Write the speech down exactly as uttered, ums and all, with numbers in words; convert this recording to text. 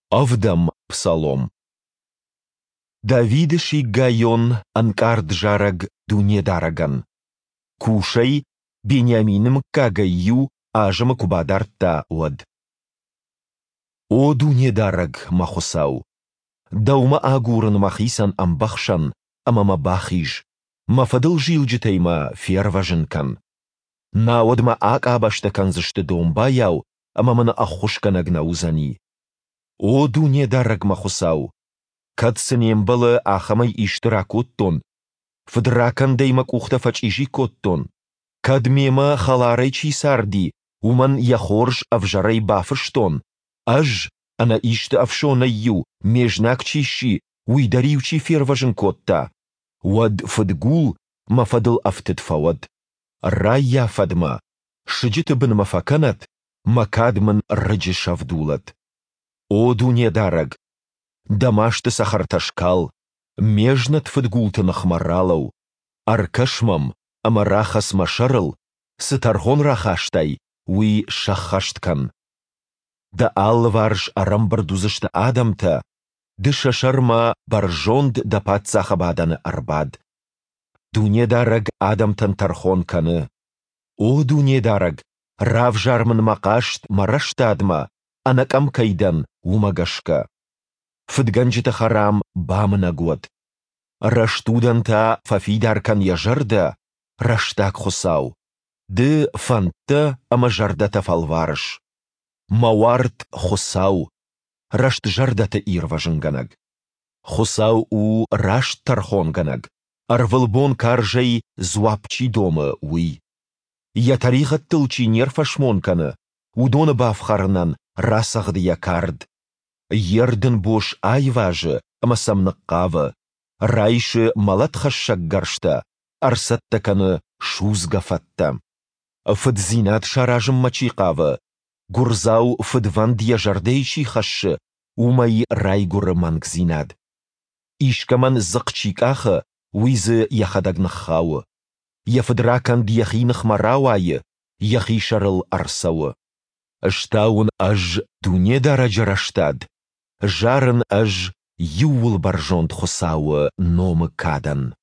Авдам псалом. Давид шигайон анкард жараг дуне дараган. Кушай Бениаминым кагаю ажама кубадарта од. О дуне дараг махусау. Даума агуран махисан амбахшан, амама бахиж. Мафадыл жилджитейма ферваженкан. Наодма ак абаштакан зашты домбаяу, амамана ахушканаг наузани. О дуне дараг махусау. Кадсенем балы ахамай иштиракоттон. Фдракан дейма кухтафач ижи коттон. Кадмема халарай чисарди, уман яхорж авжарай бафыштон. Аж ана ишты авшонайю, межнак чищи, уйдаривчи ферважен котта. Уад фадгул мафадыл афтет фавад. Райя фадма. Шиджиты бен мафаканат, макадман раджи авдулат. О дуне дараг. Дамашты сахарташкал, межнат фадгулты нахмаралау. Аркашмам, амарахас машарыл, сытархон рахаштай, уи шахашткан. Да алварж арамбардузышты адамта, ды шашарма баржонд да патсахабаданы арбад. Дуне дараг адамтан тархон каны. О дуне дараг, рав жармын макашт мараштадма, анакам кайдан умагашка. Фдганджита харам бамына год. Раштуданта фафидаркан яжарда, раштак хусау. Ды фантта амажардата фалварыш. Мауарт хусау. Рашт жардата ирважынганаг. Хусау у рашт тархонганаг. Арвылбон каржай зуапчи дома уи. Я тарихат тылчи нерфашмонканы. Удона бафхарнан расағды якард. Ердін бош айважы, амасамныққавы. Райшы малат хашшаггаршта, арсаттаканы шузгафатта. Фыдзинат шаражым мачиқавы. Гурзау фыдвандия жардейши хашшы, умай райгуры мангзинад. Ишкаман зықчикахы, уизы яхадагнықхауы. Яфыдракан дияхинық марауайы, яхи шарыл арсауы. Штаун аж дуне дараджараштад. Жарын аж юл баржонд хусауы номы кадан.